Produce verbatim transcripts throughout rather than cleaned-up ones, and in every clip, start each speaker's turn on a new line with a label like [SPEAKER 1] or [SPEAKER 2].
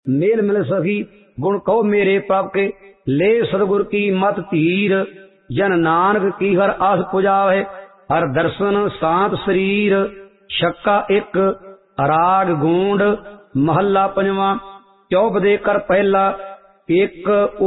[SPEAKER 1] Mail मिल सखी गुण कहो मेरे प्रभ के, ले सदगुर की मत धीर। जन नानक की हर आस पुजावे, हर दर्शन शांत शरीर। छक्का एक राग गूंड महला पंजवा। चौपदे कर पहला एक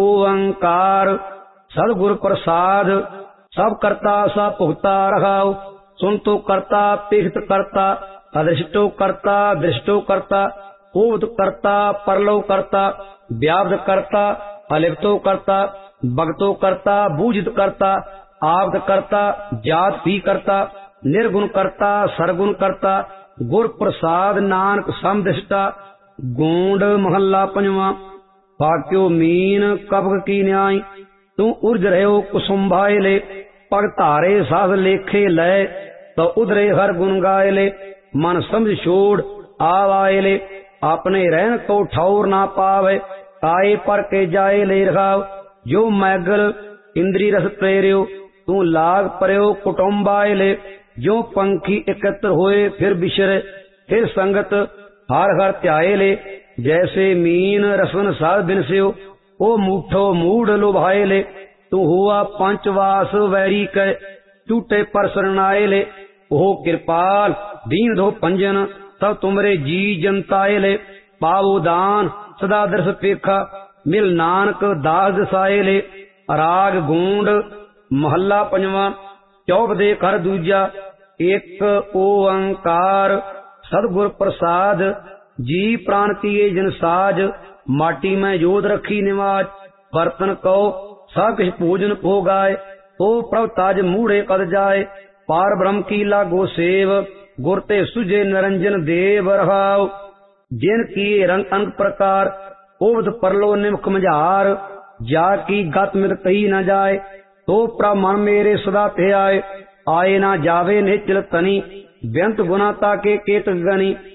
[SPEAKER 1] ओंकार, सदगुर प्रसाद सब करता सा भुगता रखाओ। सुन तो करता पिखत करता, अदृष्टो करता दृष्टो करता। उत करता परलो करता, व्याप्त करता अलिप्तो करता। भक्तो करता बूझित करता, आप्त करता जात भी करता। निर्गुण करता सरगुण करता, गुर प्रसाद नानक समदृष्टा। गूंड महला पंजवा। वाक्यो मीन कबक की न्याय, तू उर्ज रहो कुसुम्भाए ले। पग धारे साध लेखे लय, तो उधरे हर गुण गाय ले। मन समझ छोड़ आवाए ले, अपने रहन को ठौर ना पावे। आए पर के जाए ले रखाव, जो मैगल इंद्री रस प्रेरियो। तू लाग परयो कुटुम्बाए ले, जो पंखी एकत्र होए फिर बिछरे। फिर संगत हर हर त्याए ले, जैसे मीन रसन साध बिनस्यो। ओ मूठो मूढ़ लुभाए ले, तू हुआ पंचवास वैरी कै। टूटे पर शरणाए ले, ओ कृपाल दीन धो पंजन। तब तुमरे जी जनताए ले, पावो दान सदा दर्श पेखा। मिल नानक दास दसाए ले। राग गूंड महला पंजवा। चौपदे कर दूजा एक ओंकार, सदगुर प्रसाद जी प्राण किए जन साज। माटी में जोत रखी निवाज, बर्तन कहो सब किछ पूजन हो गाय। ओ प्रभ ताज मूढ़े कद जाए, पार ब्रह्म की लागो सेव। गुरते सुजे निरंजन देव रहाव, जिन किए रंग अंग प्रकार। ओवध परलो निमुख मझार, जा की गत मित कही न जाए। तो प्रभ मन मेरे सदा थे आए, आए ना जावे निश्चल तनी। व्यंत गुना ताके केत गनी,